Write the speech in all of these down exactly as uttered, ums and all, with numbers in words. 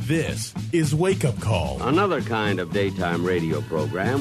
This is Wake Up Call. Another kind of daytime radio program.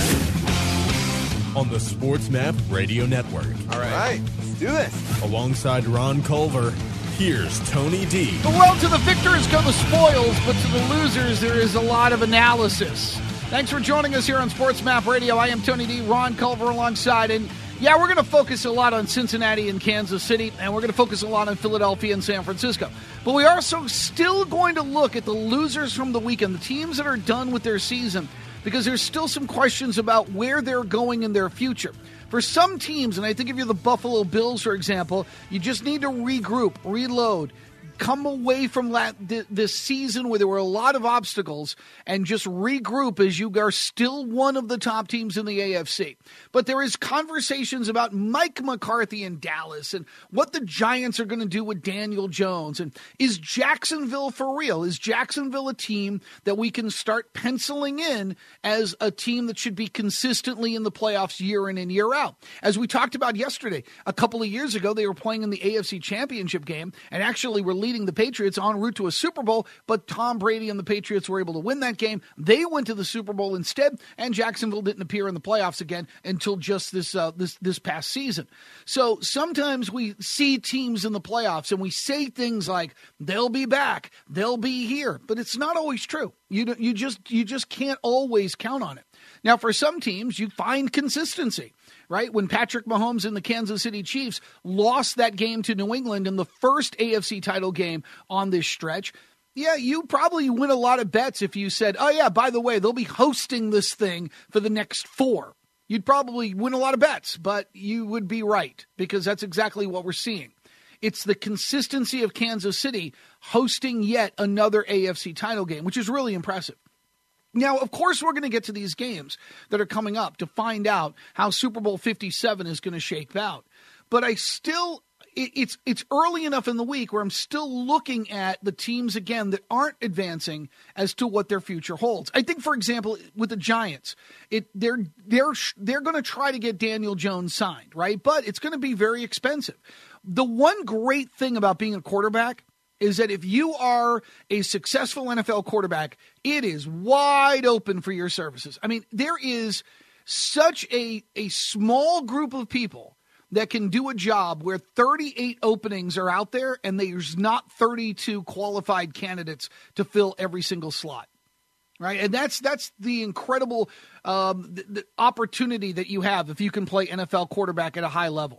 On the Sports Map Radio Network. All right. All right, let's do this. Alongside Ron Culver, here's Tony D. Well, to the victors go the spoils, but to the losers, there is a lot of analysis. Thanks for joining us here on Sports Map Radio. I am Tony D. Ron Culver alongside. And yeah, we're going to focus a lot on Cincinnati and Kansas City, and we're going to focus a lot on Philadelphia and San Francisco. But we are also still going to look at the losers from the weekend, the teams that are done with their season, because there's still some questions about where they're going in their future. For some teams, and I think if you're the Buffalo Bills, for example, you just need to regroup, reload, come away from la- th- this season where there were a lot of obstacles and just regroup as you are still one of the top teams in the A F C. But there is conversations about Mike McCarthy in Dallas and what the Giants are going to do with Daniel Jones. And is Jacksonville for real? Is Jacksonville a team that we can start penciling in as a team that should be consistently in the playoffs year in and year out? As we talked about yesterday, a couple of years ago, they were playing in the A F C Championship game and actually were leading the Patriots en route to a Super Bowl, but Tom Brady and the Patriots were able to win that game. They went to the Super Bowl instead, and Jacksonville didn't appear in the playoffs again until just this uh, this this past season. So sometimes we see teams in the playoffs and we say things like they'll be back, they'll be here, but it's not always true. You you just you just can't always count on it. Now, for some teams, you find consistency. Right? When Patrick Mahomes and the Kansas City Chiefs lost that game to New England in the first A F C title game on this stretch, yeah, you probably win a lot of bets if you said, oh, yeah, by the way, they'll be hosting this thing for the next four. You'd probably win a lot of bets, but you would be right because that's exactly what we're seeing. It's the consistency of Kansas City hosting yet another A F C title game, which is really impressive. Now, of course, we're going to get to these games that are coming up to find out how Super Bowl fifty-seven is going to shake out. But I still, it's it's early enough in the week where I'm still looking at the teams, again, that aren't advancing as to what their future holds. I think, for example, with the Giants, it they're they're they're going to try to get Daniel Jones signed, right? But it's going to be very expensive. The one great thing about being a quarterback is that if you are a successful N F L quarterback, it is wide open for your services. I mean, there is such a, a small group of people that can do a job where thirty-eight openings are out there and there's not thirty-two qualified candidates to fill every single slot. Right? And that's that's the incredible um, the, the opportunity that you have if you can play N F L quarterback at a high level.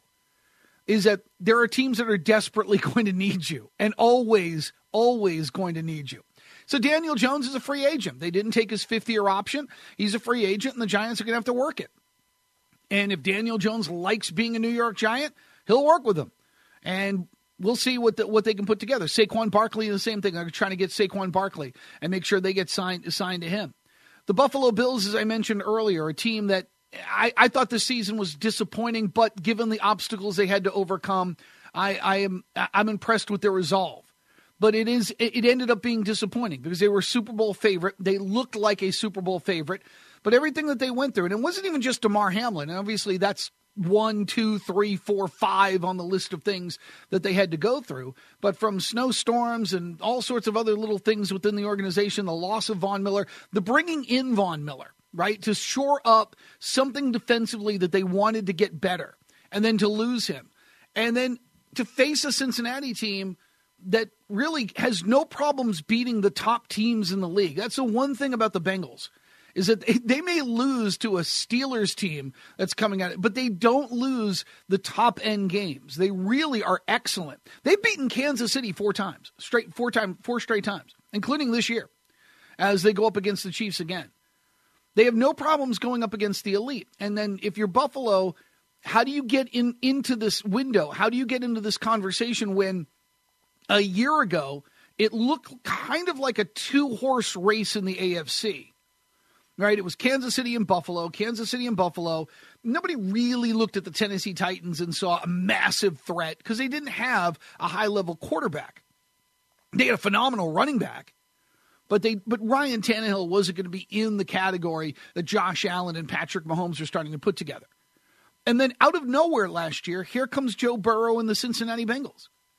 Is that there are teams that are desperately going to need you and always, always going to need you. So Daniel Jones is a free agent. They didn't take his fifth-year option. He's a free agent, and the Giants are going to have to work it. And if Daniel Jones likes being a New York Giant, he'll work with them. And we'll see what the, what they can put together. Saquon Barkley, the same thing. They're trying to get Saquon Barkley and make sure they get signed, signed to him. The Buffalo Bills, as I mentioned earlier, a team that I, I thought this season was disappointing, but given the obstacles they had to overcome, I, I am I'm impressed with their resolve. But it is it ended up being disappointing because they were a Super Bowl favorite. They looked like a Super Bowl favorite, but everything that they went through, and it wasn't even just DeMar Hamlin. And obviously, that's one, two, three, four, five on the list of things that they had to go through. But from snowstorms and all sorts of other little things within the organization, the loss of Von Miller, the bringing in Von Miller. Right, to shore up something defensively that they wanted to get better, and then to lose him. And then to face a Cincinnati team that really has no problems beating the top teams in the league. That's the one thing about the Bengals, is that they, they may lose to a Steelers team that's coming at it, but they don't lose the top-end games. They really are excellent. They've beaten Kansas City four times, straight four time, four straight times, including this year, as they go up against the Chiefs again. They have no problems going up against the elite. And then if you're Buffalo, how do you get in into this window? How do you get into this conversation when a year ago it looked kind of like a two-horse race in the A F C? Right? It was Kansas City and Buffalo, Kansas City and Buffalo. Nobody really looked at the Tennessee Titans and saw a massive threat because they didn't have a high-level quarterback. They had a phenomenal running back. But they, but Ryan Tannehill wasn't going to be in the category that Josh Allen and Patrick Mahomes are starting to put together. And then out of nowhere last year, here comes Joe Burrow and the Cincinnati Bengals.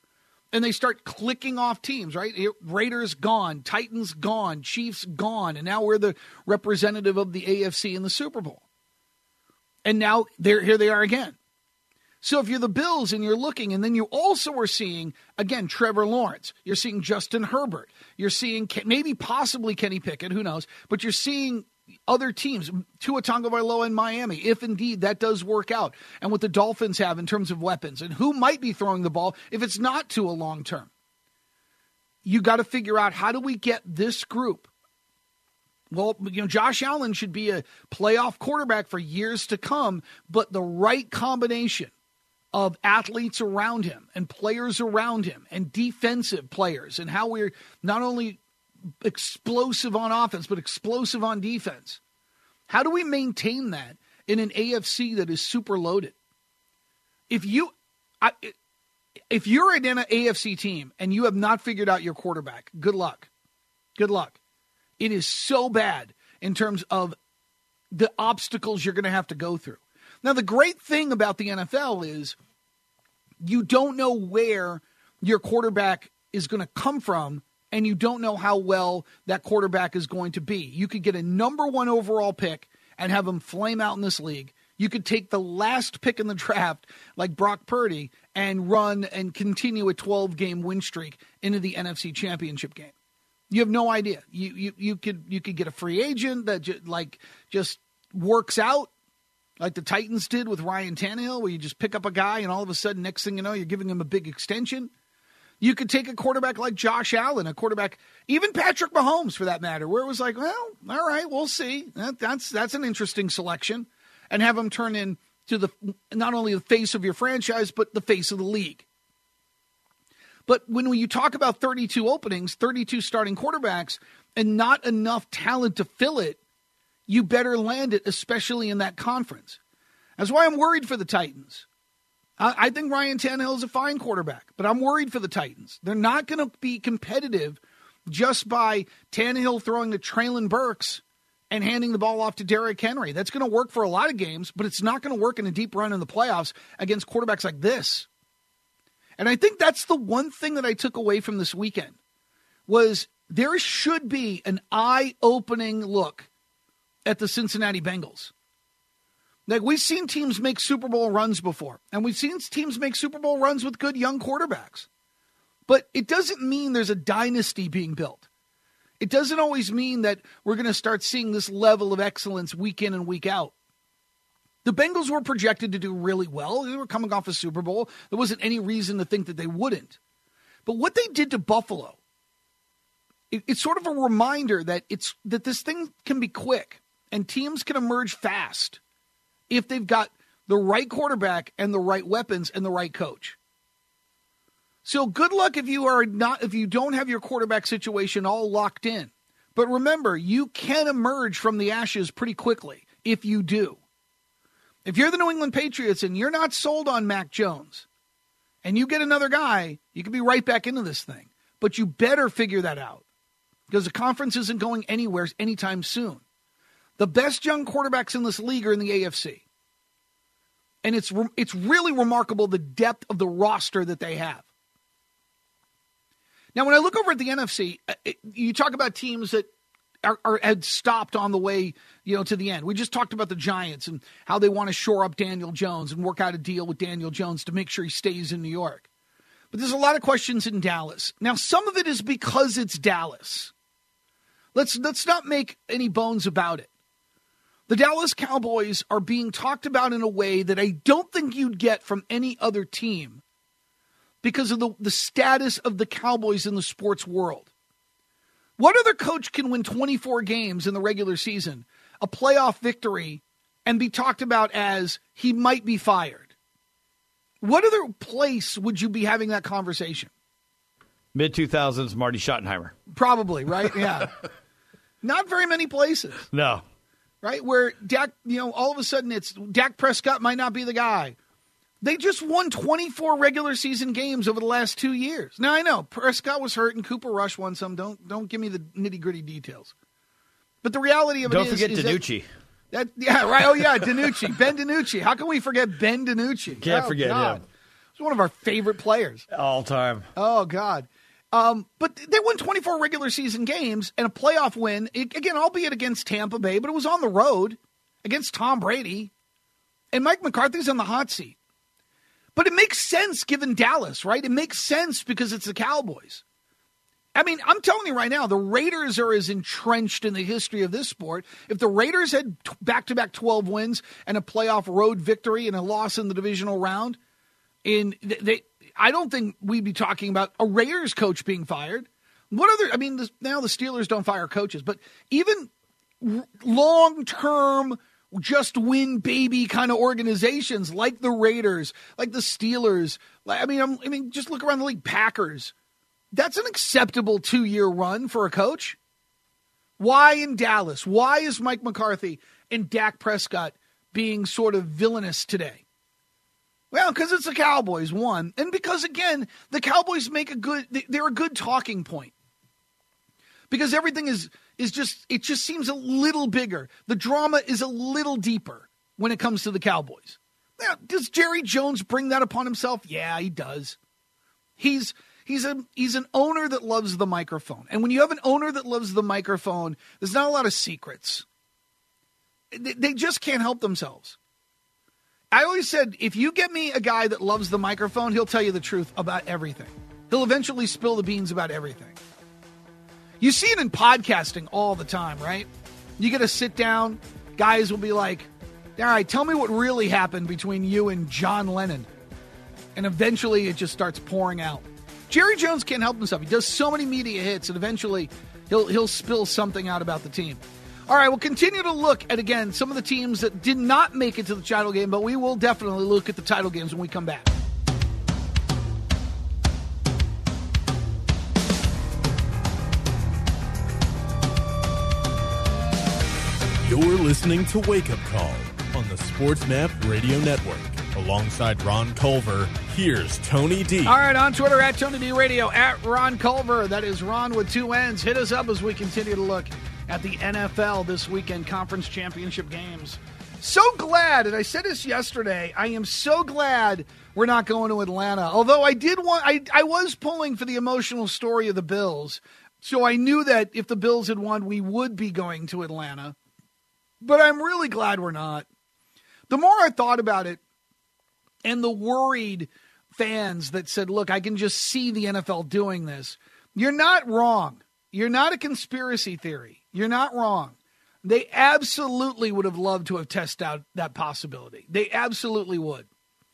and they start clicking off teams, right? Raiders gone, Titans gone, Chiefs gone, and now we're the representative of the A F C in the Super Bowl. And now they're, here they are again. So if you're the Bills and you're looking, and then you also are seeing, again, Trevor Lawrence. You're seeing Justin Herbert. You're seeing maybe possibly Kenny Pickett, who knows, but you're seeing other teams, Tua Tagovailoa in Miami, if indeed that does work out, and what the Dolphins have in terms of weapons, and who might be throwing the ball if it's not Tua long term. You got to figure out, how do we get this group? Well, you know, Josh Allen should be a playoff quarterback for years to come, but the right combination of athletes around him and players around him and defensive players, and how we're not only explosive on offense, but explosive on defense. How do we maintain that in an A F C that is super loaded? If you, I, if you're an A F C team and you have not figured out your quarterback, good luck. Good luck. It is so bad in terms of the obstacles you're going to have to go through. Now, the great thing about the N F L is you don't know where your quarterback is going to come from, and you don't know how well that quarterback is going to be. You could get a number one overall pick and have him flame out in this league. You could take the last pick in the draft, like Brock Purdy, and run and continue a twelve-game win streak into the N F C Championship game. You have no idea. You you you could you could get a free agent that ju- like just works out, like the Titans did with Ryan Tannehill, where you just pick up a guy and all of a sudden, next thing you know, you're giving him a big extension. You could take a quarterback like Josh Allen, a quarterback, even Patrick Mahomes for that matter, where it was like, well, all right, we'll see. That, that's that's an interesting selection, and have him turn into the not only the face of your franchise, but the face of the league. But when you talk about thirty-two openings, thirty-two starting quarterbacks, and not enough talent to fill it, you better land it, especially in that conference. That's why I'm worried for the Titans. I think Ryan Tannehill is a fine quarterback, but I'm worried for the Titans. They're not going to be competitive just by Tannehill throwing to Traylon Burks and handing the ball off to Derrick Henry. That's going to work for a lot of games, but it's not going to work in a deep run in the playoffs against quarterbacks like this. And I think that's the one thing that I took away from this weekend, was there should be an eye-opening look at the Cincinnati Bengals. Like, we've seen teams make Super Bowl runs before, and we've seen teams make Super Bowl runs with good young quarterbacks. But it doesn't mean there's a dynasty being built. It doesn't always mean that we're going to start seeing this level of excellence week in and week out. The Bengals were projected to do really well. They were coming off a Super Bowl. There wasn't any reason to think that they wouldn't. But what they did to Buffalo, it, it's sort of a reminder that it's that this thing can be quick, and teams can emerge fast if they've got the right quarterback and the right weapons and the right coach. So good luck if you are not if you don't have your quarterback situation all locked in. But remember, you can emerge from the ashes pretty quickly if you do. If you're the New England Patriots and you're not sold on Mac Jones, and you get another guy, you can be right back into this thing. But you better figure that out, because the conference isn't going anywhere anytime soon. The best young quarterbacks in this league are in the A F C. And it's it's really remarkable the depth of the roster that they have. Now, when I look over at the N F C, it, you talk about teams that are, are had stopped on the way, you know, to the end. We just talked about the Giants and how they want to shore up Daniel Jones and work out a deal with Daniel Jones to make sure he stays in New York. But there's a lot of questions in Dallas. Now, some of it is because it's Dallas. Let's let's not make any bones about it. The Dallas Cowboys are being talked about in a way that I don't think you'd get from any other team because of the, the status of the Cowboys in the sports world. What other coach can win twenty-four games in the regular season, a playoff victory, and be talked about as he might be fired? What other place would you be having that conversation? mid two thousands, Marty Schottenheimer. Probably, right? Yeah. Not very many places. No. Right, where Dak, you know, all of a sudden it's Dak Prescott might not be the guy. They just won twenty-four regular season games over the last two years. Now, I know Prescott was hurt and Cooper Rush won some. Don't don't give me the nitty-gritty details. But the reality of it don't is... Don't forget is DiNucci. That, that, yeah, right. Oh, yeah, DiNucci. Ben DiNucci. How can we forget Ben DiNucci? Can't oh, forget God. him. He's one of our favorite players. All time. Oh, God. Um, but they won twenty-four regular season games and a playoff win, again, albeit against Tampa Bay, but it was on the road against Tom Brady. And Mike McCarthy's on the hot seat. But it makes sense given Dallas, right? It makes sense because it's the Cowboys. I mean, I'm telling you right now, the Raiders are as entrenched in the history of this sport. If the Raiders had back-to-back twelve wins and a playoff road victory and a loss in the divisional round, in they, I don't think we'd be talking about a Raiders coach being fired. What other? I mean, now the Steelers don't fire coaches, but even long-term, just win baby kind of organizations like the Raiders, like the Steelers. I mean, I'm, I mean, just look around the league. Packers. That's an acceptable two-year run for a coach. Why in Dallas? Why is Mike McCarthy and Dak Prescott being sort of villainous today? Well, because it's the Cowboys, one. And because, again, the Cowboys make a good, they're a good talking point. Because everything is, is just, it just seems a little bigger. The drama is a little deeper when it comes to the Cowboys. Now, does Jerry Jones bring that upon himself? Yeah, he does. He's... He's a he's an owner that loves the microphone. And when you have an owner that loves the microphone, there's not a lot of secrets. They, they just can't help themselves. I always said, if you get me a guy that loves the microphone, he'll tell you the truth about everything. He'll eventually spill the beans about everything. You see it in podcasting all the time, right? You get to sit down, guys will be like, all right, tell me what really happened between you and John Lennon. And eventually it just starts pouring out. Jerry Jones can't help himself. He does so many media hits, and eventually he'll he'll spill something out about the team. All right, we'll continue to look at, again, some of the teams that did not make it to the title game, but we will definitely look at the title games when we come back. You're listening to Wake Up Call on the Sports Map Radio Network. Alongside Ron Culver, here's Tony D. All right, on Twitter, at Tony D Radio, at Ron Culver. That is Ron with two N's. Hit us up as we continue to look at the N F L this weekend, conference championship games. So glad, and I said this yesterday, I am so glad we're not going to Atlanta. Although I did want, I, I was pulling for the emotional story of the Bills, so I knew that if the Bills had won, we would be going to Atlanta. But I'm really glad we're not. The more I thought about it, and the worried fans that said, look, I can just see the N F L doing this. You're not wrong. You're not a conspiracy theory. You're not wrong. They absolutely would have loved to have tested out that possibility. They absolutely would.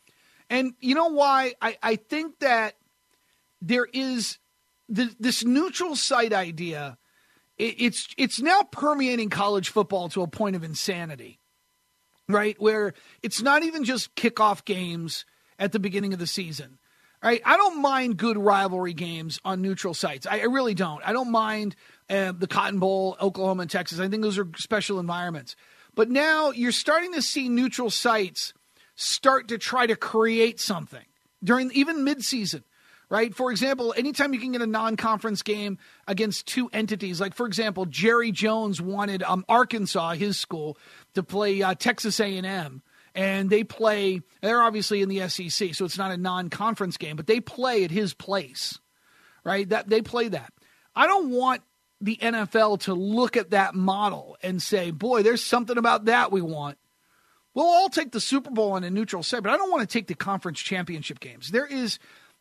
And you know why? I, I think that there is the, this neutral site idea. It, it's it's now permeating college football to a point of insanity. Right, where it's not even just kickoff games at the beginning of the season. Right, I don't mind good rivalry games on neutral sites. I, I really don't. I don't mind uh, the Cotton Bowl, Oklahoma and Texas. I think those are special environments. But now you're starting to see neutral sites start to try to create something during even midseason. Right? For example, anytime you can get a non-conference game against two entities, like, for example, Jerry Jones wanted um, Arkansas, his school, to play uh, Texas A and M, and they play, they're obviously in the S E C, so it's not a non-conference game, but they play at his place, right? That they play that. I don't want the N F L to look at that model and say, boy, there's something about that we want. We'll all take the Super Bowl on a neutral site, but I don't want to take the conference championship games. There is...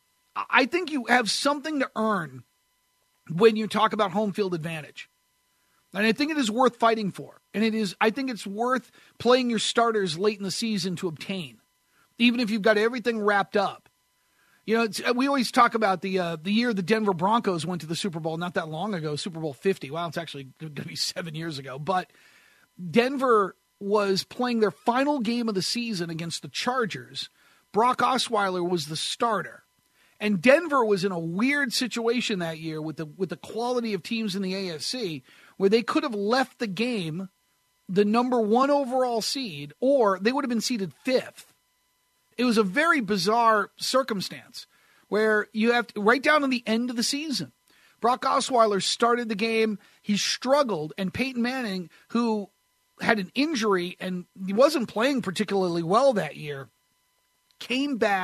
I think you have something to earn when you talk about home field advantage. And I think it is worth fighting for. And it is, I think it's worth playing your starters late in the season to obtain, even if you've got everything wrapped up. You know, it's, we always talk about the uh, the year the Denver Broncos went to the Super Bowl not that long ago, Super Bowl fifty. Well, it's actually going to be seven years ago. But Denver was playing their final game of the season against the Chargers. Brock Osweiler was the starter. And Denver was in a weird situation that year with the with the quality of teams in the A F C where they could have left the game the number one overall seed, or they would have been seeded fifth. It was a very bizarre circumstance where you have to, right down to the end of the season, Brock Osweiler started the game. He struggled, and Peyton Manning, who had an injury and he wasn't playing particularly well that year, came back,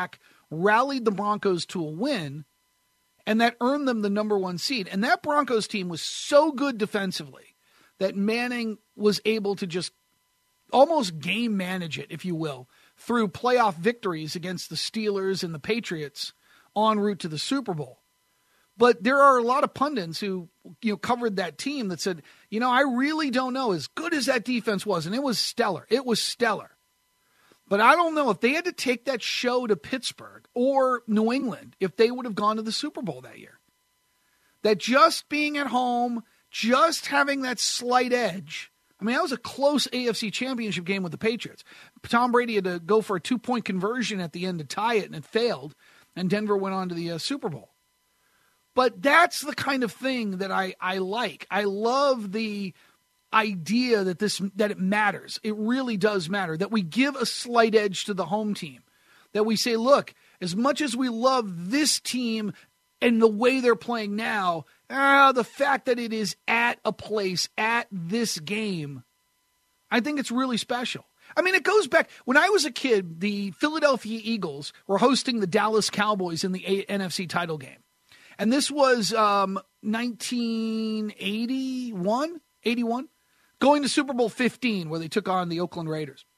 rallied the Broncos to a win, and that earned them the number one seed. And that Broncos team was so good defensively that Manning was able to just almost game manage it, if you will, through playoff victories against the Steelers and the Patriots en route to the Super Bowl. But there are a lot of pundits who, you know, covered that team that said, you know, I really don't know, as good as that defense was, and it was stellar. It was stellar. But I don't know if they had to take that show to Pittsburgh or New England, if they would have gone to the Super Bowl that year. That just being at home, just having that slight edge. I mean, that was a close A F C championship game with the Patriots. Tom Brady had to go for a two-point conversion at the end to tie it, and it failed, and Denver went on to the uh, Super Bowl. But that's the kind of thing that I, I like. I love the idea that this that it matters. It really does matter. That we give a slight edge to the home team. That we say, look, as much as we love this team and the way they're playing now, ah, the fact that it is at a place, at this game, I think it's really special. I mean, it goes back. When I was a kid, the Philadelphia Eagles were hosting the Dallas Cowboys in the N F C title game. And this was um, nineteen eighty-one, eighty-one, going to Super Bowl fifteen, where they took on the Oakland Raiders.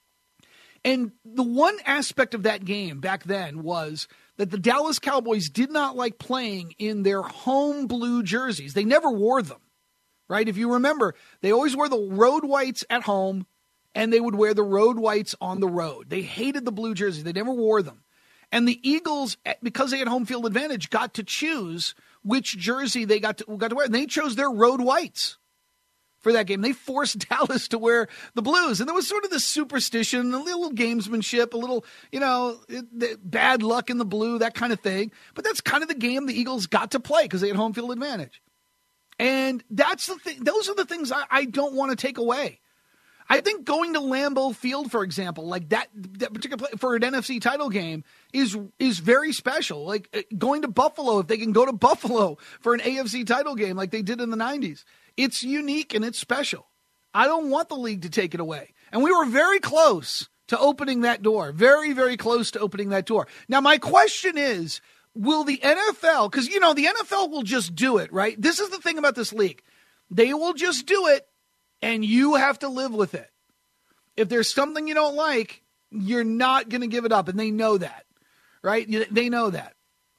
And the one aspect of that game back then was that the Dallas Cowboys did not like playing in their home blue jerseys. They never wore them, right? If you remember, they always wore the road whites at home, and they would wear the road whites on the road. They hated the blue jerseys. They never wore them. And the Eagles, because they had home field advantage, got to choose which jersey they got to, got to wear. And they chose their road whites for that game. They forced Dallas to wear the blues. And there was sort of this superstition, a little gamesmanship, a little, you know, bad luck in the blue, that kind of thing. But that's kind of the game the Eagles got to play because they had home field advantage. And that's the thing. Those are the things I, I don't want to take away. I think going to Lambeau Field, for example, like that, that particular play for an N F C title game is is very special. Like going to Buffalo, if they can go to Buffalo for an A F C title game like they did in the nineties, it's unique and it's special. I don't want the league to take it away. And we were very close to opening that door, very, very close to opening that door. Now, my question is, will the N F L, because, you know, the N F L will just do it, right? This is the thing about this league. They will just do it. And you have to live with it. If there's something you don't like, you're not going to give it up. And they know that, right? They know that.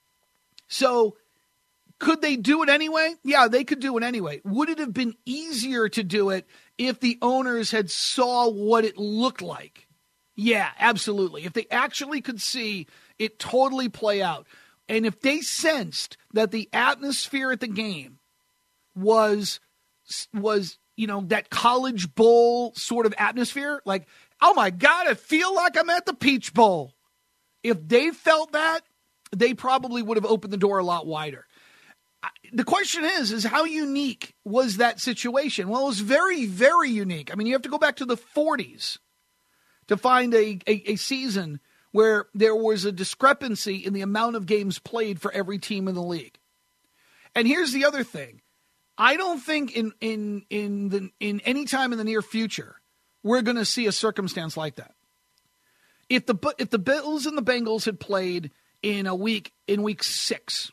So could they do it anyway? Yeah, they could do it anyway. Would it have been easier to do it if the owners had saw what it looked like? Yeah, absolutely. If they actually could see it totally play out. And if they sensed that the atmosphere at the game was was you know, that college bowl sort of atmosphere. Like, oh my God, I feel like I'm at the Peach Bowl. If they felt that, they probably would have opened the door a lot wider. The question is, is how unique was that situation? Well, it was very, very unique. I mean, you have to go back to the forties to find a, a, a season where there was a discrepancy in the amount of games played for every team in the league. And here's the other thing. I don't think in in in the in any time in the near future we're going to see a circumstance like that. If the if the Bills and the Bengals had played in a week in week six,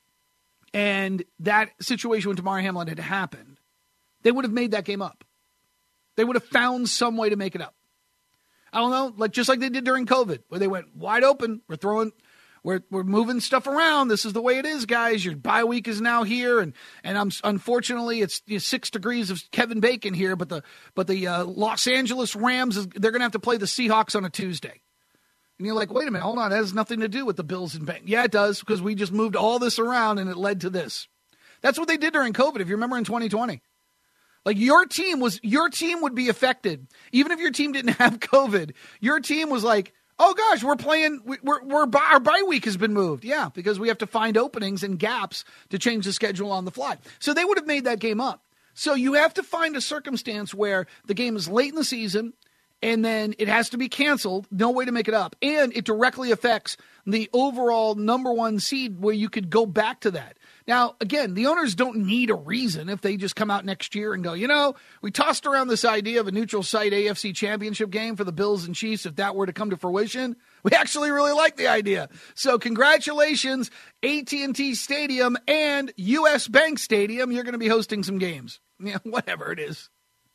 and that situation with Damar Hamlin had happened, they would have made that game up. They would have found some way to make it up. I don't know, like just like they did during COVID, where they went wide open. We're throwing. We're we're moving stuff around. This is the way it is, guys. Your bye week is now here, and and I'm unfortunately it's you know, six degrees of Kevin Bacon here. But the but the uh, Los Angeles Rams is, they're gonna have to play the Seahawks on a Tuesday, and you're like, wait a minute, hold on, that has nothing to do with the Bills and Bengals. Yeah, it does, because we just moved all this around and it led to this. That's what they did during COVID. If you remember in twenty twenty, like your team was your team would be affected even if your team didn't have COVID. Your team was like, oh gosh, we're playing. We're we're our bye week has been moved. Yeah, because we have to find openings and gaps to change the schedule on the fly. So they would have made that game up. So you have to find a circumstance where the game is late in the season, and then it has to be canceled. No way to make it up, and it directly affects the overall number one seed, where you could go back to that. Now, again, the owners don't need a reason if they just come out next year and go, you know, we tossed around this idea of a neutral site A F C championship game for the Bills and Chiefs. If that were to come to fruition, we actually really like the idea. So congratulations, A T and T Stadium and U S Bank Stadium. You're going to be hosting some games. Yeah, whatever it is.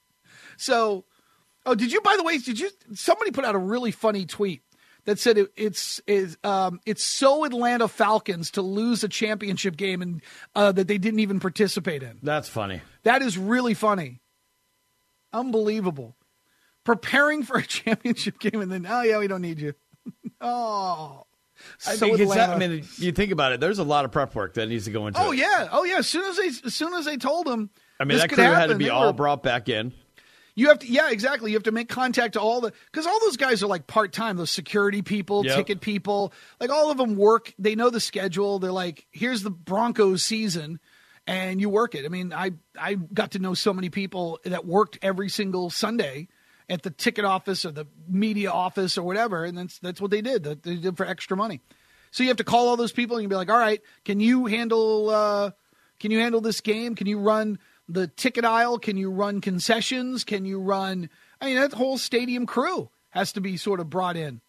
So, oh, did you, by the way, did you, somebody put out a really funny tweet that said it, it's is um, it's so Atlanta Falcons to lose a championship game and uh, that they didn't even participate in. That's funny. That is really funny. Unbelievable. Preparing for a championship game and then, oh, yeah, we don't need you. oh. I So think it's that, Atlanta. I mean, you think about it, there's a lot of prep work that needs to go into Oh, it. yeah. Oh, yeah. As soon as they, as soon as they told them I mean, this that could crew had to happen, be they all were- brought back in. You have to, yeah, exactly. You have to make contact to all the, because all those guys are like part-time, those security people, Yep. ticket people, like all of them work. They know the schedule. They're like, here's the Broncos season, and you work it. I mean, I, I got to know so many people that worked every single Sunday at the ticket office or the media office or whatever, and that's that's what they did. That they did for extra money. So you have to call all those people and you be like, all right, can you handle, uh, can you handle this game? Can you run the ticket aisle? Can you run concessions? Can you run, I mean, that whole stadium crew has to be sort of brought in.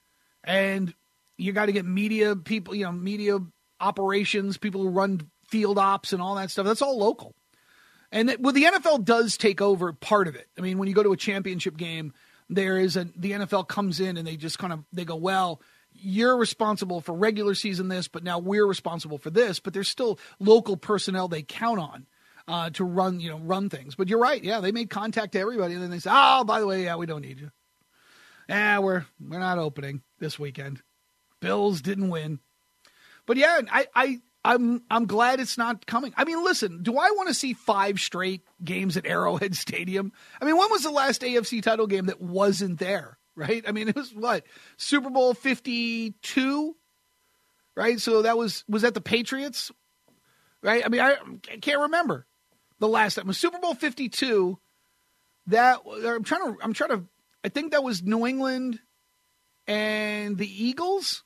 And you got to get media people, you know, media operations, people who run field ops and all that stuff. That's all local. And it, well, the N F L does take over part of it. I mean, when you go to a championship game, there is a, the N F L comes in and they just kind of, they go, well, you're responsible for regular season this, but now we're responsible for this. But there's still local personnel they count on. Uh, to run, you know, run things. But you're right. Yeah, they made contact to everybody, and then they say, "Oh, by the way, yeah, we don't need you. Yeah, we're we're not opening this weekend. Bills didn't win." But yeah, I I I'm I'm glad it's not coming. I mean, listen, do I want to see five straight games at Arrowhead Stadium? I mean, when was the last A F C title game that wasn't there? Right? I mean, it was what, Super Bowl fifty-two, right? So that was was that the Patriots, right? I mean, I, I can't remember. The last time was Super Bowl fifty-two. That I'm trying to. I'm trying to. I think that was New England and the Eagles.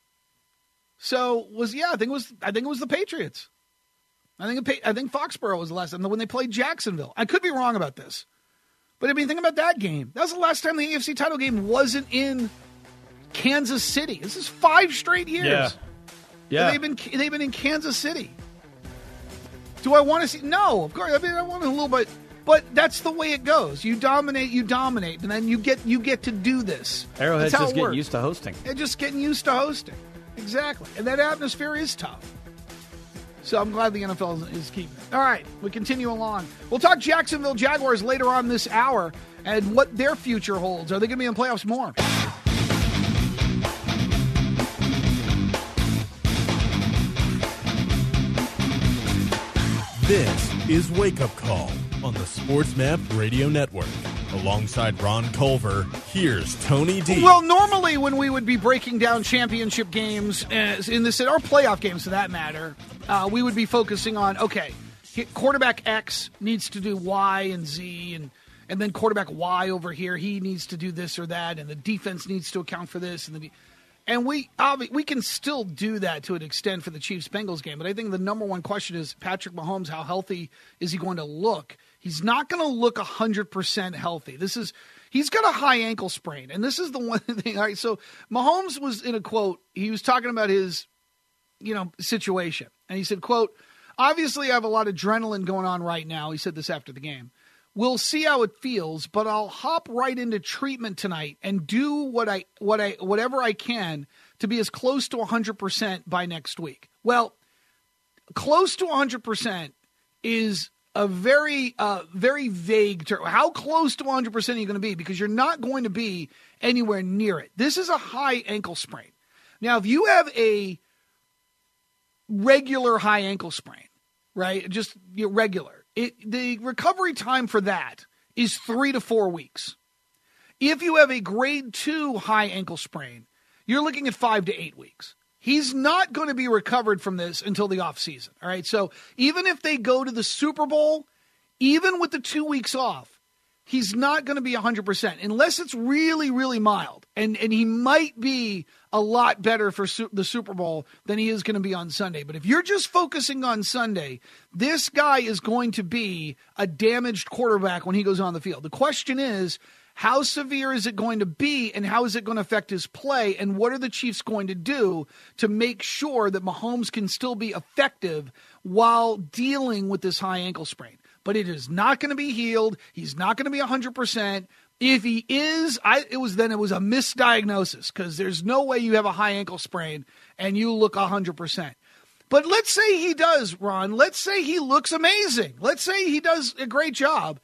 So was yeah. I think it was. I think it was the Patriots. I think. It, I think Foxborough was the last time when they played Jacksonville. I could be wrong about this, but I mean, think about that game. That was the last time the A F C title game wasn't in Kansas City. This is five straight years. Yeah. Yeah. They've been. They've been in Kansas City. Do I want to see? No, of course. I mean, I want a little bit, but that's the way it goes. You dominate, you dominate, and then you get you get to do this. Arrowhead's That's how just it getting works. used to hosting. They're just getting used to hosting. Exactly, and that atmosphere is tough. So I'm glad the N F L is, is keeping it. All right, we continue along. We'll talk Jacksonville Jaguars later on this hour and what their future holds. Are they going to be in the playoffs more? This is Wake Up Call on the SportsMap Radio Network. Alongside Ron Culver, here's Tony D. Well, normally when we would be breaking down championship games, uh, in this or playoff games for that matter, uh, we would be focusing on, okay, quarterback X needs to do Y and Z, and and then quarterback Y over here, he needs to do this or that, and the defense needs to account for this, and the de- and we obvi- we can still do that to an extent for the Chiefs-Bengals game, but I think the number one question is Patrick Mahomes, how healthy is he going to look? He's not going to look one hundred percent healthy. This is he's got a high ankle sprain, and this is the one thing. All right, so Mahomes was in a quote. He was talking about his, you know, situation, and he said, "quote Obviously, I have a lot of adrenaline going on right now." He said this after the game. "We'll see how it feels, but I'll hop right into treatment tonight and do what I what I whatever I can to be as close to one hundred percent by next week." Well, close to one hundred percent is a very, uh, very vague term. How close to one hundred percent are you going to be? Because you're not going to be anywhere near it. This is a high ankle sprain. Now, if you have a regular high ankle sprain, right, just you know, regular, it, the recovery time for that is three to four weeks. If you have a grade two high ankle sprain, you're looking at five to eight weeks. He's not going to be recovered from this until the offseason. All right. So even if they go to the Super Bowl, even with the two weeks off, he's not going to be one hundred percent unless it's really, really mild. And and he might be a lot better for su- the Super Bowl than he is going to be on Sunday. But if you're just focusing on Sunday, this guy is going to be a damaged quarterback when he goes on the field. The question is, how severe is it going to be, and how is it going to affect his play, and what are the Chiefs going to do to make sure that Mahomes can still be effective while dealing with this high ankle sprain? But it is not going to be healed. He's not going to be one hundred percent. If he is, I, it was then it was a misdiagnosis, because there's no way you have a high ankle sprain and you look one hundred percent. But let's say he does, Ron. Let's say he looks amazing. Let's say he does a great job.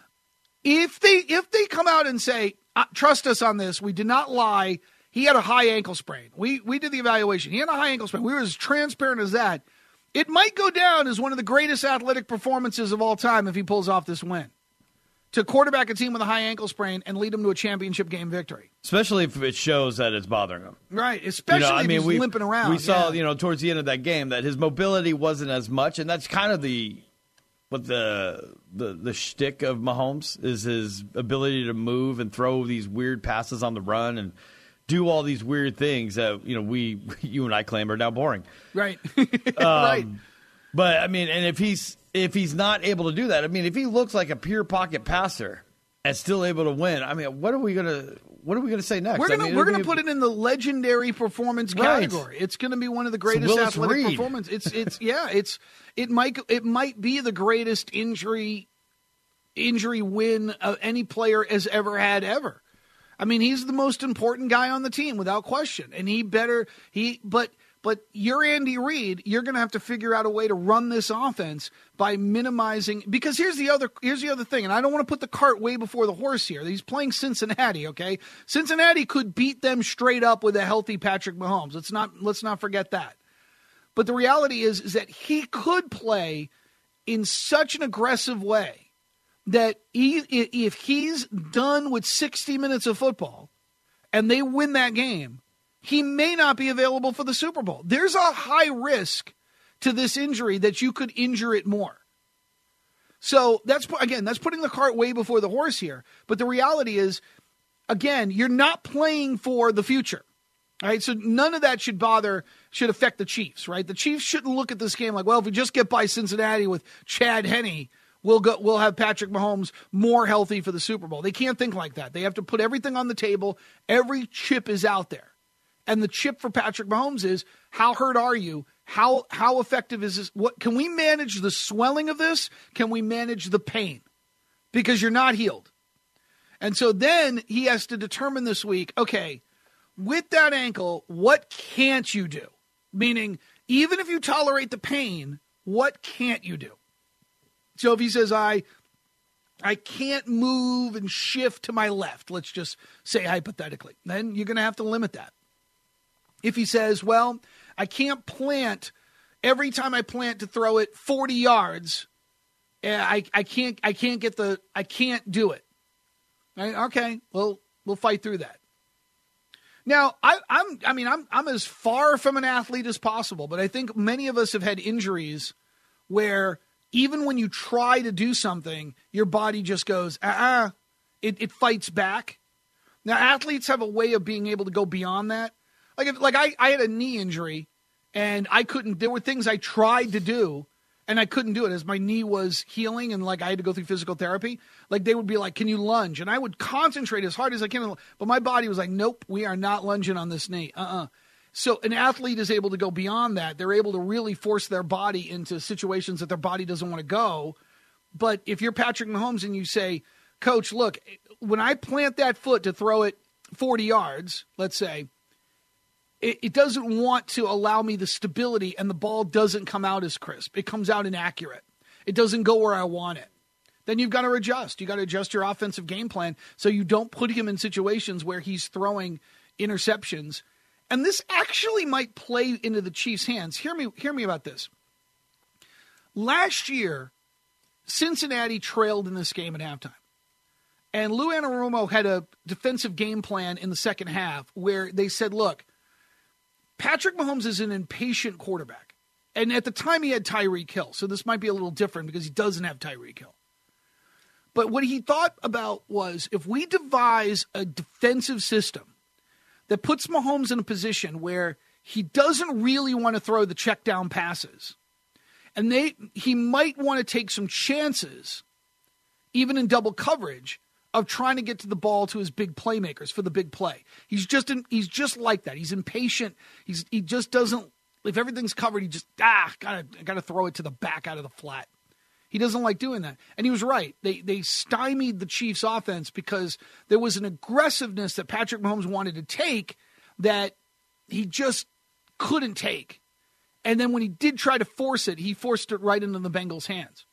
If they if they come out and say, uh, trust us on this, we did not lie, he had a high ankle sprain. We we did the evaluation. He had a high ankle sprain. We were as transparent as that. It might go down as one of the greatest athletic performances of all time if he pulls off this win. To quarterback a team with a high ankle sprain and lead them to a championship game victory. Especially if it shows that it's bothering him. Right, especially you know, I if mean, he's we, limping around. We saw, yeah. you know, towards the end of that game that his mobility wasn't as much, and that's kind of the what the the the shtick of Mahomes is, his ability to move and throw these weird passes on the run and do all these weird things that, you know, we you and I claim are now boring. Right. um, right. But I mean, and if he's if he's not able to do that, I mean, if he looks like a pure pocket passer and still able to win, I mean, what are we gonna what are we gonna say next? We're gonna I mean, we're gonna be, put it in the legendary performance right. category. It's gonna be one of the greatest Willis athletic Reed. performances. It's it's yeah. It's it might it might be the greatest injury injury win uh, any player has ever had ever. I mean, he's the most important guy on the team without question, and he better he but. But you're Andy Reid. You're going to have to figure out a way to run this offense by minimizing. Because here's the other here's the other thing, and I don't want to put the cart way before the horse here. He's playing Cincinnati, okay? Cincinnati could beat them straight up with a healthy Patrick Mahomes. Let's not let's not forget that. But the reality is, is that he could play in such an aggressive way that he, if he's done with sixty minutes of football and they win that game, he may not be available for the Super Bowl. There's a high risk to this injury that you could injure it more. So that's, again, that's putting the cart way before the horse here. But the reality is, again, you're not playing for the future. All right, so none of that should bother, should affect the Chiefs, right? The Chiefs shouldn't look at this game like, well, if we just get by Cincinnati with Chad Henne, we'll go, we'll have Patrick Mahomes more healthy for the Super Bowl. They can't think like that. They have to put everything on the table. Every chip is out there. And the chip for Patrick Mahomes is, how hurt are you? How how effective is this? What can we manage the swelling of this? Can we manage the pain? Because you're not healed. And so then he has to determine this week, okay, with that ankle, what can't you do? Meaning, even if you tolerate the pain, what can't you do? So if he says, I I can't move and shift to my left, let's just say hypothetically, then you're going to have to limit that. If he says, well, I can't plant every time I plant to throw it forty yards, I, I can't I can't get the I can't do it. Right? Okay, well, we'll fight through that. Now, I, I'm I mean I'm I'm as far from an athlete as possible, but I think many of us have had injuries where even when you try to do something, your body just goes, uh-uh, it, it fights back. Now, athletes have a way of being able to go beyond that. Like, if, like I, I had a knee injury, and I couldn't, there were things I tried to do, and I couldn't do it as my knee was healing, and, like, I had to go through physical therapy. Like, they would be like, can you lunge? And I would concentrate as hard as I can, but my body was like, nope, we are not lunging on this knee. Uh-uh. So an athlete is able to go beyond that. They're able to really force their body into situations that their body doesn't want to go. But if you're Patrick Mahomes and you say, Coach, look, when I plant that foot to throw it forty yards, let's say, it, it doesn't want to allow me the stability, and the ball doesn't come out as crisp. It comes out inaccurate. It doesn't go where I want it. Then you've got to adjust. You've got to adjust your offensive game plan so you don't put him in situations where he's throwing interceptions. And this actually might play into the Chiefs' hands. Hear me, hear me about this. Last year, Cincinnati trailed in this game at halftime. And Lou Anarumo had a defensive game plan in the second half where they said, look, Patrick Mahomes is an impatient quarterback. And at the time he had Tyreek Hill, so this might be a little different because he doesn't have Tyreek Hill. But what he thought about was, if we devise a defensive system that puts Mahomes in a position where he doesn't really want to throw the check down passes, and they he might want to take some chances, even in double coverage, of trying to get to the ball to his big playmakers for the big play. He's just in, he's just like that. He's impatient. He's he just doesn't, if everything's covered, he just ah gotta gotta throw it to the back out of the flat. He doesn't like doing that. And he was right. They they stymied the Chiefs' offense because there was an aggressiveness that Patrick Mahomes wanted to take that he just couldn't take. And then when he did try to force it, he forced it right into the Bengals' hands.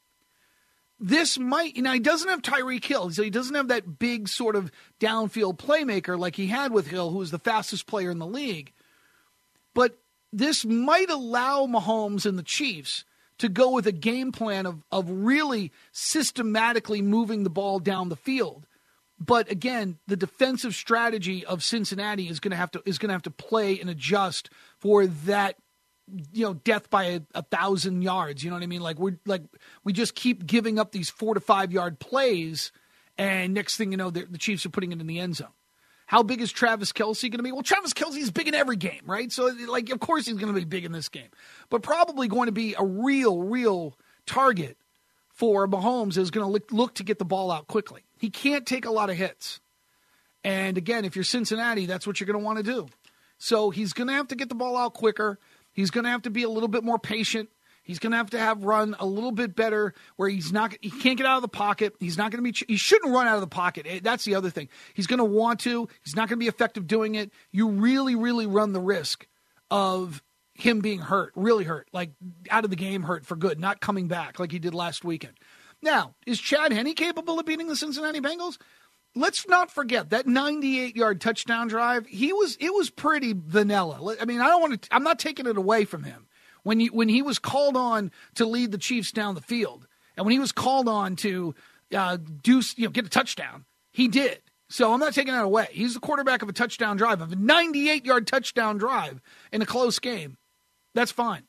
This might, you know, he doesn't have Tyreek Hill, so he doesn't have that big sort of downfield playmaker like he had with Hill, who was the fastest player in the league. But this might allow Mahomes and the Chiefs to go with a game plan of, of really systematically moving the ball down the field. But again, the defensive strategy of Cincinnati is going to have to is going to have to play and adjust for that, you know, death by a, a thousand yards. You know what I mean? Like we're like we just keep giving up these four to five yard plays, and next thing you know, the, the Chiefs are putting it in the end zone. How big is Travis Kelce going to be? Well, Travis Kelce is big in every game, right? So, like, of course he's going to be big in this game. But probably going to be a real, real target for Mahomes is going to look, look to get the ball out quickly. He can't take a lot of hits. And, again, if you're Cincinnati, that's what you're going to want to do. So he's going to have to get the ball out quicker. He's going to have to be a little bit more patient. He's going to have to have run a little bit better where he's not, he can't get out of the pocket. He's not going to be, he shouldn't run out of the pocket. That's the other thing. He's going to want to, he's not going to be effective doing it. You really, really run the risk of him being hurt, really hurt, like out of the game hurt for good, not coming back like he did last weekend. Now, is Chad Henne capable of beating the Cincinnati Bengals? Let's not forget that ninety-eight yard touchdown drive. He was, it was pretty vanilla. I mean, I don't want to, I'm not taking it away from him. When you, when he was called on to lead the Chiefs down the field, and when he was called on to uh, do you know get a touchdown, he did. So I'm not taking that away. He's the quarterback of a touchdown drive, of a ninety-eight yard touchdown drive in a close game. That's fine.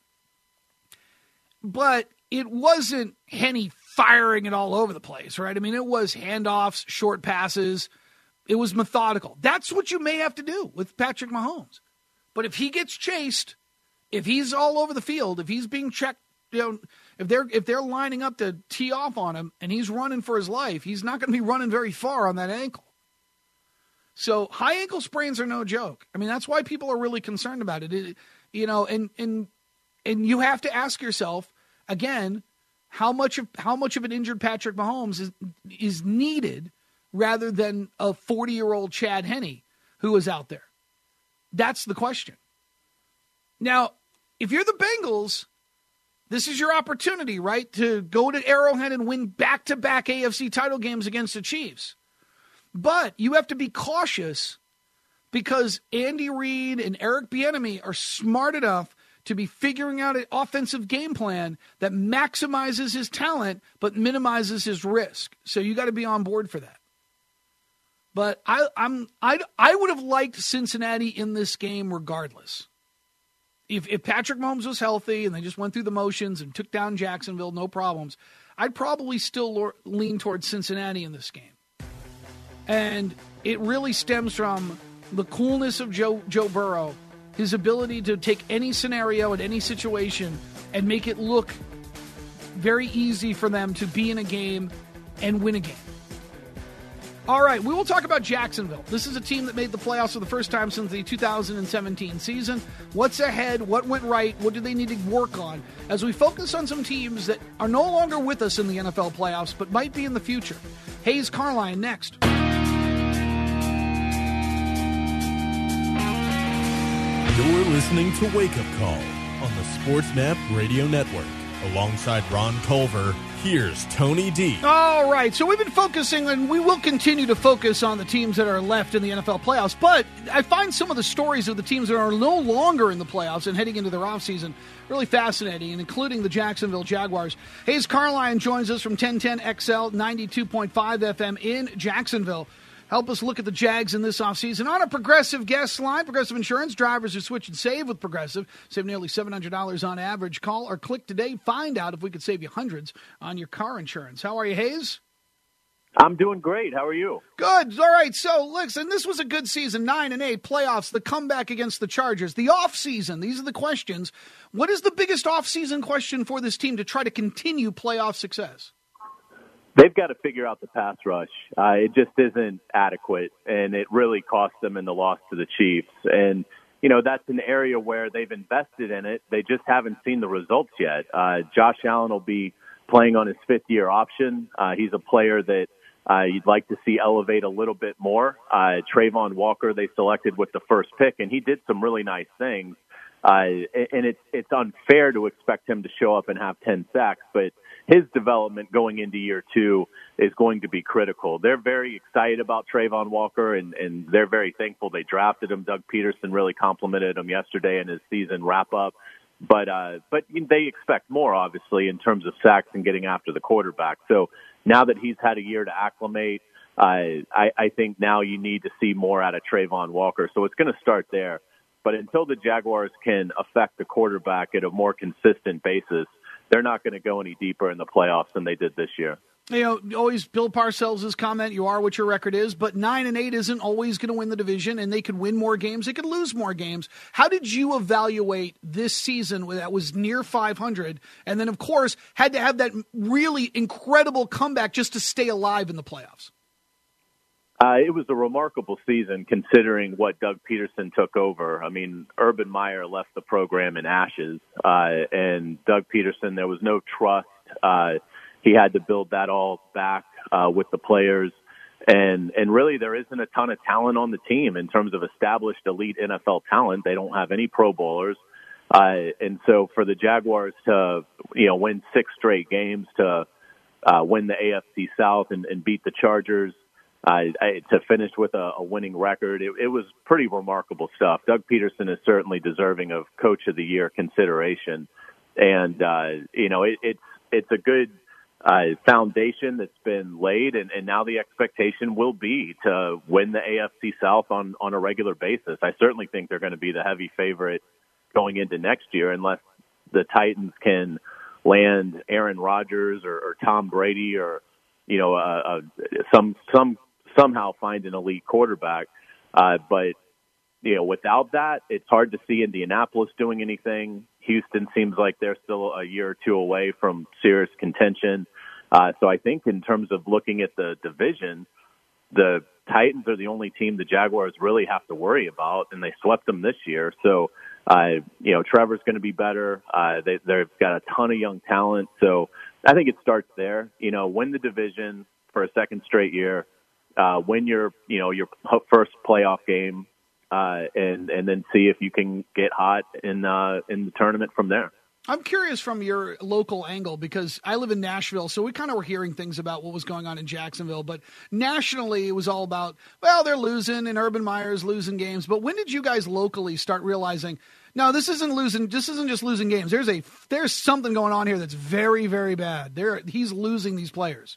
But it wasn't Henne firing it all over the place, right? I mean, it was handoffs, short passes. It was methodical. That's what you may have to do with Patrick Mahomes. But if he gets chased, if he's all over the field, if he's being checked, you know, if they're if they're lining up to tee off on him and he's running for his life, he's not going to be running very far on that ankle. So high ankle sprains are no joke. I mean, that's why people are really concerned about it. it you know, and and and you have to ask yourself again, how much of how much of an injured Patrick Mahomes is is needed rather than a forty-year-old Chad Henne who is out there. That's the question. Now, if you're the Bengals, this is your opportunity, right, to go to Arrowhead and win back-to-back A F C title games against the Chiefs. But you have to be cautious because Andy Reid and Eric Bieniemy are smart enough to be figuring out an offensive game plan that maximizes his talent but minimizes his risk. So you got to be on board for that. But I, I'm I I would have liked Cincinnati in this game regardless. If, if Patrick Mahomes was healthy and they just went through the motions and took down Jacksonville, no problems, I'd probably still lean towards Cincinnati in this game. And it really stems from the coolness of Joe Joe Burrow, his ability to take any scenario and any situation and make it look very easy for them to be in a game and win a game. All right, we will talk about Jacksonville. This is a team that made the playoffs for the first time since the two thousand seventeen season. What's ahead? What went right? What do they need to work on? As we focus on some teams that are no longer with us in the N F L playoffs, but might be in the future. Hayes Carline next. You're listening to Wake Up Call on the SportsMap Radio Network. Alongside Ron Culver, here's Tony D. All right, so we've been focusing, and we will continue to focus on the teams that are left in the N F L playoffs, but I find some of the stories of the teams that are no longer in the playoffs and heading into their offseason really fascinating, and including the Jacksonville Jaguars. Hayes Carline joins us from ten ten X L ninety-two point five F M in Jacksonville. Help us look at the Jags in this offseason on a Progressive guest line. Progressive Insurance. Drivers who switch and save with Progressive save nearly seven hundred dollars on average. Call or click today. Find out if we could save you hundreds on your car insurance. How are you, Hayes? I'm doing great. How are you? Good. All right. So, listen, this was a good season, nine and eight, playoffs, the comeback against the Chargers, the offseason. These are the questions. What is the biggest offseason question for this team to try to continue playoff success? They've got to figure out the pass rush. Uh, it just isn't adequate, and it really cost them in the loss to the Chiefs. And, you know, that's an area where they've invested in it. They just haven't seen the results yet. Uh, Josh Allen will be playing on his fifth-year option. Uh, he's a player that uh, you'd like to see elevate a little bit more. Uh, Trayvon Walker they selected with the first pick, and he did some really nice things. Uh, and it's it's unfair to expect him to show up and have ten sacks, but his development going into year two is going to be critical. They're very excited about Trayvon Walker, and, and they're very thankful they drafted him. Doug Peterson really complimented him yesterday in his season wrap-up. But uh, but they expect more, obviously, in terms of sacks and getting after the quarterback. So now that he's had a year to acclimate, uh, I, I think now you need to see more out of Trayvon Walker. So it's going to start there. But until the Jaguars can affect the quarterback at a more consistent basis, they're not going to go any deeper in the playoffs than they did this year. You know, always Bill Parcells' comment, you are what your record is, but nine and eight isn't always going to win the division, and they could win more games. They could lose more games. How did you evaluate this season that was near five hundred, and then, of course, had to have that really incredible comeback just to stay alive in the playoffs? Uh, it was a remarkable season considering what Doug Peterson took over. I mean, Urban Meyer left the program in ashes, uh, and Doug Peterson, there was no trust. Uh, he had to build that all back uh, with the players. And, and really, there isn't a ton of talent on the team in terms of established elite N F L talent. They don't have any Pro Bowlers. Uh, and so for the Jaguars to, you know, win six straight games, to uh, win the A F C South and, and beat the Chargers, Uh, to finish with a, a winning record, it, it was pretty remarkable stuff. Doug Peterson is certainly deserving of Coach of the Year consideration, and uh, you know it, it's it's a good uh, foundation that's been laid, and, and now the expectation will be to win the A F C South on on a regular basis. I certainly think they're going to be the heavy favorite going into next year, unless the Titans can land Aaron Rodgers or, or Tom Brady or you know uh, uh, some some. somehow find an elite quarterback. Uh, but, you know, without that, it's hard to see Indianapolis doing anything. Houston seems like they're still a year or two away from serious contention. Uh, so I think in terms of looking at the division, the Titans are the only team the Jaguars really have to worry about, and they swept them this year. So, uh, you know, Trevor's going to be better. Uh, they, they've got a ton of young talent. So I think it starts there. You know, win the division for a second straight year. Uh, win your, you know, your first playoff game, uh, and and then see if you can get hot in uh, in the tournament from there. I'm curious from your local angle because I live in Nashville, so we kind of were hearing things about what was going on in Jacksonville. But nationally, it was all about, well, they're losing and Urban Meyer's losing games. But when did you guys locally start realizing, no, this isn't losing. This isn't just losing games. There's a there's something going on here that's very, very bad. There, he's losing these players.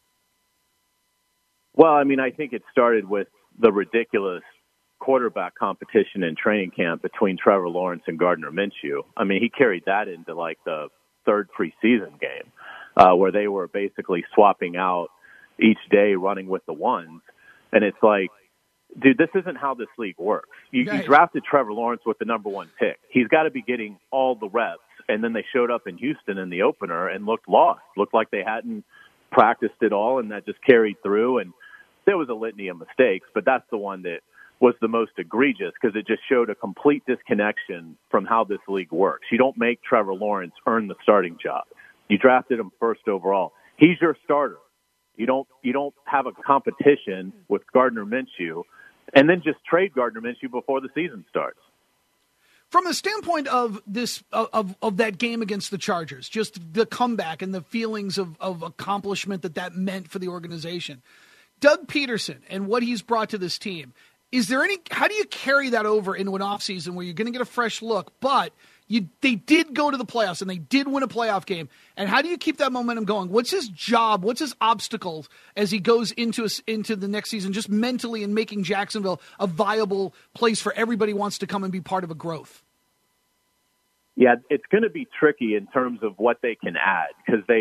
Well, I mean, I think it started with the ridiculous quarterback competition in training camp between Trevor Lawrence and Gardner Minshew. I mean, he carried that into like the third preseason game uh, where they were basically swapping out each day running with the ones. And it's like, dude, this isn't how this league works. You, you drafted Trevor Lawrence with the number one pick. He's got to be getting all the reps. And then they showed up in Houston in the opener and looked lost, looked like they hadn't practiced it all, and that just carried through. And there was a litany of mistakes, but that's the one that was the most egregious because it just showed a complete disconnection from how this league works. You don't make Trevor Lawrence earn the starting job. You drafted him first overall. He's your starter. You don't you don't have a competition with Gardner Minshew and then just trade Gardner Minshew before the season starts. From the standpoint of this of, of that game against the Chargers, just the comeback and the feelings of, of accomplishment that that meant for the organization, Doug Peterson and what he's brought to this team, is there any, how do you carry that over into an offseason where you're going to get a fresh look, but you they did go to the playoffs and they did win a playoff game, and how do you keep that momentum going? What's his job? What's his obstacles as he goes into a, into the next season, just mentally and making Jacksonville a viable place for everybody who wants to come and be part of a growth? Yeah, it's going to be tricky in terms of what they can add because they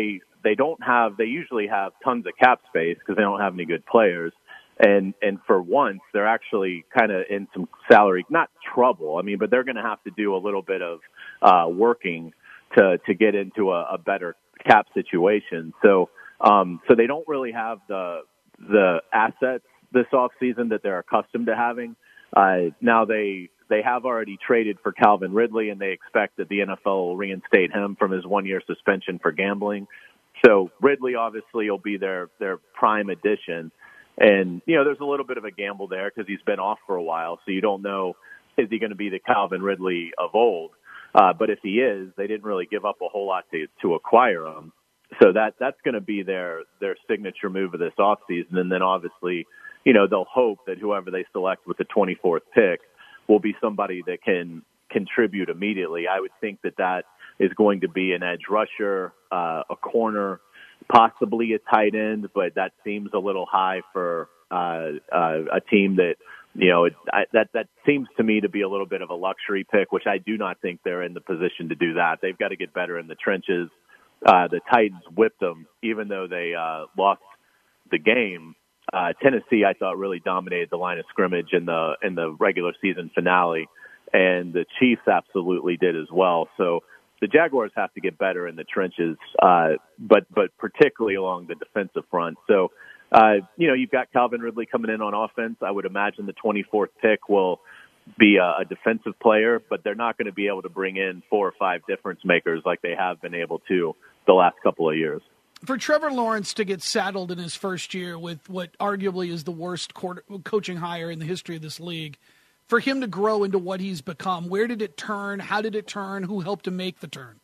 they don't have, they usually have tons of cap space because they don't have any good players. And, and for once, they're actually kind of in some salary, not trouble. I mean, but they're going to have to do a little bit of uh, working to, to get into a, a better cap situation. So, um, so they don't really have the, the assets this offseason that they're accustomed to having. Uh, now they, they have already traded for Calvin Ridley, and they expect that the N F L will reinstate him from his one-year suspension for gambling. So Ridley obviously will be their, their prime addition. And, you know, there's a little bit of a gamble there because he's been off for a while, so you don't know, is he going to be the Calvin Ridley of old? Uh, but if he is, they didn't really give up a whole lot to, to acquire him. So that that's going to be their, their signature move of this offseason. And then obviously, you know, they'll hope that whoever they select with the twenty-fourth pick will be somebody that can contribute immediately. I would think that that is going to be an edge rusher, uh, a corner, possibly a tight end, but that seems a little high for uh, uh, a team that, you know, it, I, that that seems to me to be a little bit of a luxury pick, which I do not think they're in the position to do that. They've got to get better in the trenches. Uh, the Titans whipped them, even though they uh, lost the game. Uh, Tennessee, I thought, really dominated the line of scrimmage in the in the regular season finale, and the Chiefs absolutely did as well. So the Jaguars have to get better in the trenches, uh, but but particularly along the defensive front. So, uh, you know, you've got Calvin Ridley coming in on offense. I would imagine the twenty-fourth pick will be a, a defensive player, but they're not going to be able to bring in four or five difference makers like they have been able to the last couple of years. For Trevor Lawrence to get saddled in his first year with what arguably is the worst quarter, coaching hire in the history of this league, for him to grow into what he's become, where did it turn? How did it turn? Who helped him make the turn?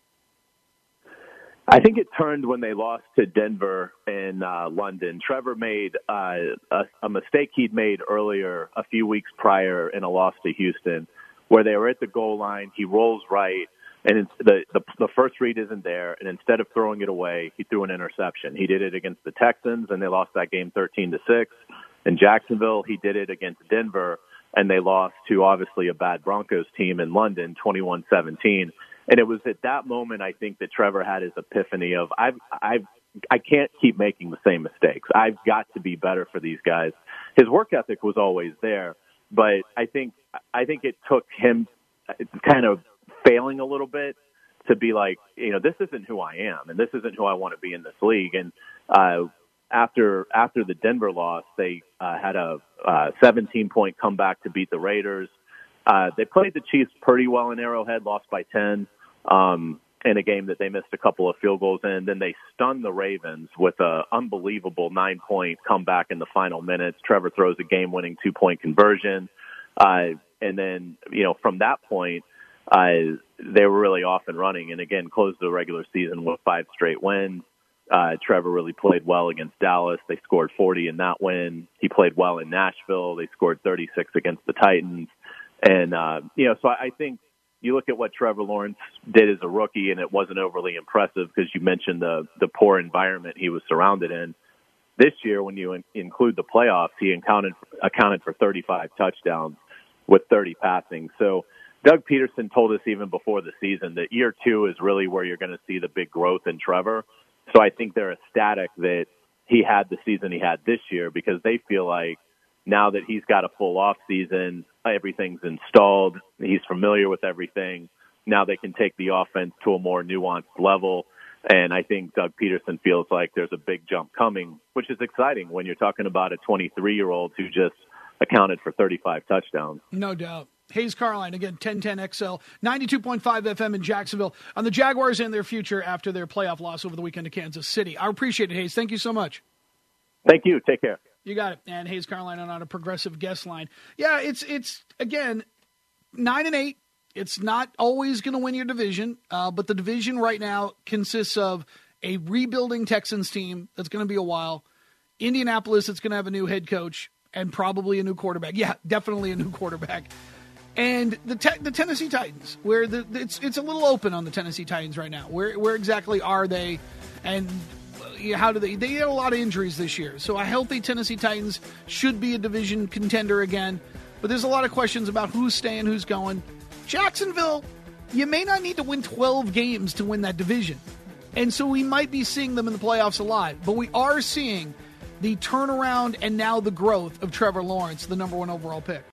I think it turned when they lost to Denver in uh, London. Trevor made uh, a, a mistake he'd made earlier, a few weeks prior, in a loss to Houston, where they were at the goal line. He rolls right, and it's the, the the first read isn't there, and instead of throwing it away, he threw an interception. He did it against the Texans, and they lost that game thirteen to six. In Jacksonville, he did it against Denver, and they lost to obviously a bad Broncos team in London, twenty-one seventeen. And it was at that moment, I think, that Trevor had his epiphany of, I've, I've, I can't keep making the same mistakes. I've got to be better for these guys. His work ethic was always there, but I think, I think it took him kind of failing a little bit to be like, you know, this isn't who I am, and this isn't who I want to be in this league. And uh, after after the Denver loss, they uh, had a uh, seventeen-point comeback to beat the Raiders. Uh, they played the Chiefs pretty well in Arrowhead, lost by ten um, in a game that they missed a couple of field goals in. Then they stunned the Ravens with an unbelievable nine-point comeback in the final minutes. Trevor throws a game-winning two-point conversion. Uh, and then, you know, from that point, uh, they were really off and running. And, again, closed the regular season with five straight wins. Uh, Trevor really played well against Dallas. They scored forty in that win. He played well in Nashville. They scored thirty-six against the Titans. And, uh, you know, so I think you look at what Trevor Lawrence did as a rookie, and it wasn't overly impressive because you mentioned the, the poor environment he was surrounded in. This year, when you in, include the playoffs, he accounted, accounted for thirty-five touchdowns with thirty passing. So Doug Peterson told us even before the season that year two is really where you're going to see the big growth in Trevor. So I think they're ecstatic that he had the season he had this year because they feel like now that he's got a full off season, everything's installed, he's familiar with everything. Now they can take the offense to a more nuanced level. And I think Doug Peterson feels like there's a big jump coming, which is exciting when you're talking about a twenty-three-year-old who just accounted for thirty-five touchdowns. No doubt. Hayes Carline, again, ten ten X L, ninety-two point five F M in Jacksonville, on the Jaguars and their future after their playoff loss over the weekend to Kansas City. I appreciate it, Hayes. Thank you so much. Thank you. Take care. You got it. And Hayes Carline on a progressive guest line. Yeah, it's, it's again, nine and eight. It's not always going to win your division, uh, but the division right now consists of a rebuilding Texans team that's going to be a while, Indianapolis that's going to have a new head coach, and probably a new quarterback. Yeah, definitely a new quarterback. And the te- the Tennessee Titans, where the, it's it's a little open on the Tennessee Titans right now. Where where exactly are they, and how do they? They had a lot of injuries this year, so a healthy Tennessee Titans should be a division contender again. But there's a lot of questions about who's staying, who's going. Jacksonville, you may not need to win twelve games to win that division. And so we might be seeing them in the playoffs a lot. But we are seeing the turnaround and now the growth of Trevor Lawrence, the number one overall pick.